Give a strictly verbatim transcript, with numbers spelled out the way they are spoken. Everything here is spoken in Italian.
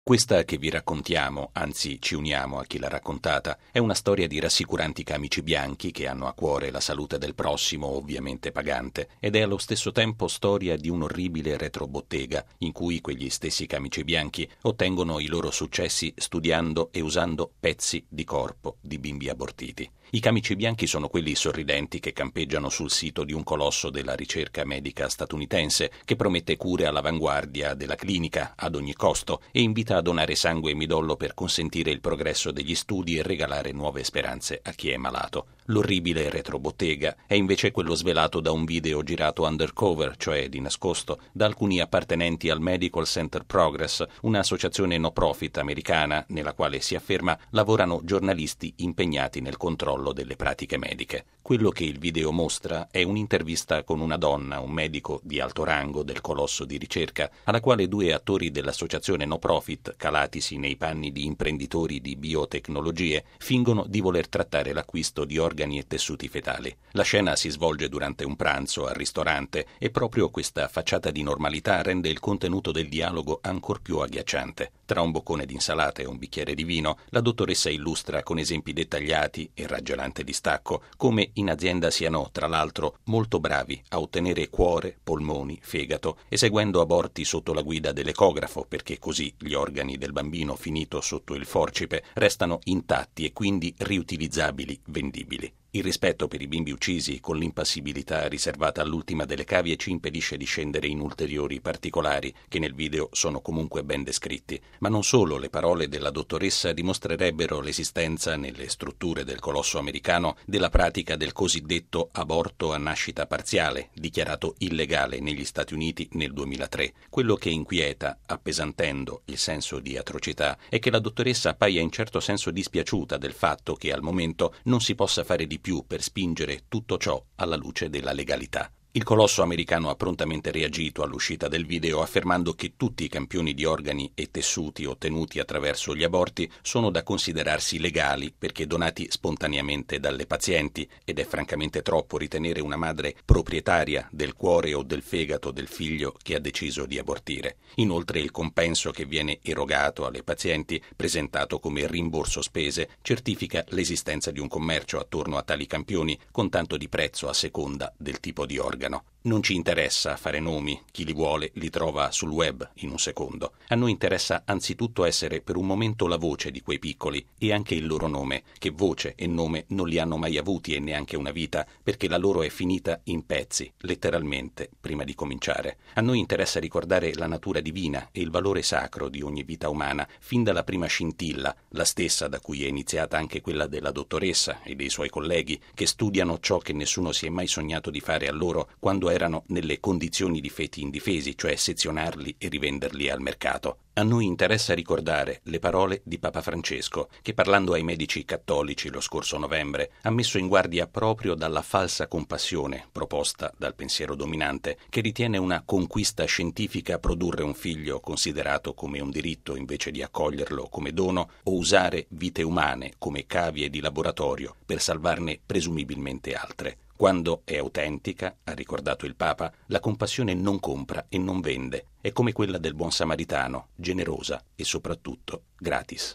Questa che vi raccontiamo, anzi ci uniamo a chi l'ha raccontata, è una storia di rassicuranti camici bianchi che hanno a cuore la salute del prossimo, ovviamente pagante, ed è allo stesso tempo storia di un'orribile retrobottega in cui quegli stessi camici bianchi ottengono i loro successi studiando e usando pezzi di corpo di bimbi abortiti. I camici bianchi sono quelli sorridenti che campeggiano sul sito di un colosso della ricerca medica statunitense che promette cure all'avanguardia della clinica ad ogni costo e invita a donare sangue e midollo per consentire il progresso degli studi e regalare nuove speranze a chi è malato. L'orribile retrobottega è invece quello svelato da un video girato undercover, cioè di nascosto, da alcuni appartenenti al Medical Center Progress, un'associazione no profit americana nella quale si afferma lavorano giornalisti impegnati nel controllo delle pratiche mediche. Quello che il video mostra è un'intervista con una donna, un medico di alto rango del colosso di ricerca, alla quale due attori dell'associazione no profit, calatisi nei panni di imprenditori di biotecnologie, fingono di voler trattare l'acquisto di organi e tessuti fetali. La scena si svolge durante un pranzo al ristorante e proprio questa facciata di normalità rende il contenuto del dialogo ancor più agghiacciante. Tra un boccone d'insalata e un bicchiere di vino, la dottoressa illustra con esempi dettagliati e raggelante distacco come in azienda siano, tra l'altro, molto bravi a ottenere cuore, polmoni, fegato, eseguendo aborti sotto la guida dell'ecografo, perché così gli organi del bambino finito sotto il forcipe restano intatti e quindi riutilizzabili, vendibili. Il rispetto per i bimbi uccisi con l'impassibilità riservata all'ultima delle cavie ci impedisce di scendere in ulteriori particolari che nel video sono comunque ben descritti, ma non solo le parole della dottoressa dimostrerebbero l'esistenza nelle strutture del colosso americano della pratica del cosiddetto aborto a nascita parziale, dichiarato illegale negli Stati Uniti nel duemilatré. Quello che inquieta, appesantendo il senso di atrocità, è che la dottoressa appaia in certo senso dispiaciuta del fatto che al momento non si possa fare di più per spingere tutto ciò alla luce della legalità. Il colosso americano ha prontamente reagito all'uscita del video affermando che tutti i campioni di organi e tessuti ottenuti attraverso gli aborti sono da considerarsi legali perché donati spontaneamente dalle pazienti ed è francamente troppo ritenere una madre proprietaria del cuore o del fegato del figlio che ha deciso di abortire. Inoltre il compenso che viene erogato alle pazienti, presentato come rimborso spese, certifica l'esistenza di un commercio attorno a tali campioni con tanto di prezzo a seconda del tipo di organo. Non ci interessa fare nomi, chi li vuole li trova sul web in un secondo. A noi interessa anzitutto essere per un momento la voce di quei piccoli e anche il loro nome, che voce e nome non li hanno mai avuti e neanche una vita, perché la loro è finita in pezzi, letteralmente, prima di cominciare. A noi interessa ricordare la natura divina e il valore sacro di ogni vita umana, fin dalla prima scintilla, la stessa da cui è iniziata anche quella della dottoressa e dei suoi colleghi, che studiano ciò che nessuno si è mai sognato di fare a loro quando erano nelle condizioni di feti indifesi, cioè sezionarli e rivenderli al mercato. A noi interessa ricordare le parole di Papa Francesco, che parlando ai medici cattolici lo scorso novembre ha messo in guardia proprio dalla falsa compassione proposta dal pensiero dominante, che ritiene una conquista scientifica produrre un figlio considerato come un diritto invece di accoglierlo come dono o usare vite umane come cavie di laboratorio per salvarne presumibilmente altre. Quando è autentica, ha ricordato il Papa, la compassione non compra e non vende, è come quella del buon samaritano, generosa e soprattutto gratis.